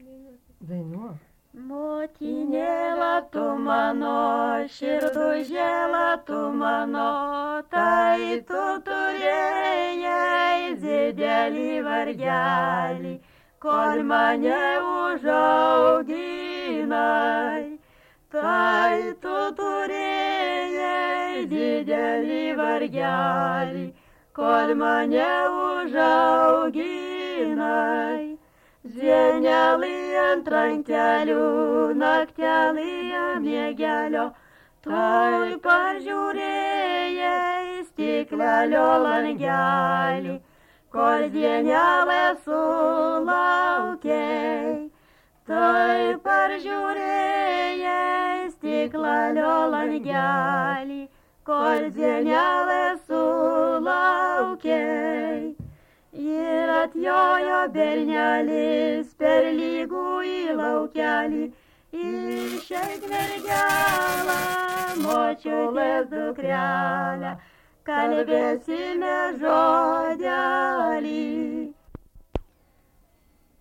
Dainuok. Motinėla tu mano, širdužėla tu mano, tai tu turėjai didelį vargelį, kol mane užauginai. Tai tu turėjai didelį vargelį, kol mane užauginai. Zienelį ant rankelių, naktelį ant miegelio, tai pažiūrėjai stiklelio langelį, kol zienelę sulaukei. Tai pažiūrėjai stiklelio langelį, kol zienelę sulaukei. Ir atjojo bernelis per lygų į laukelį, išeik mergelą, močiulės dukrelę, kalbėsime žodžiu.